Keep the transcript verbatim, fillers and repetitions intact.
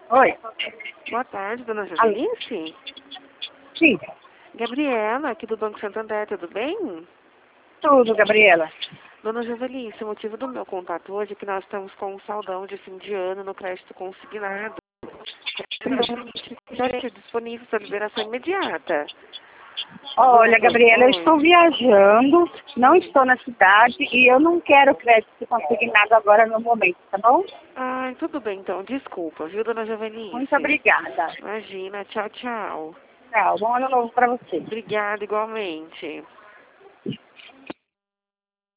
Oi. Boa tarde, dona Alô? Jovelice. Sim, Gabriela, aqui do Banco Santander, tudo bem? tudo, Gabriela. Dona Jovelice, o motivo do meu contato hoje é que nós estamos com um saldão de fim de ano no crédito consignado. Já é disponível para liberação imediata. Olha, Gabriela, eu Oi. estou viajando, não estou na cidade e eu não quero crédito consignado agora no momento, tá bom? Ai, tudo bem então, desculpa, viu, dona Jovelice? Muito obrigada. Imagina, tchau, tchau. Tchau, bom ano novo para você. Obrigada igualmente.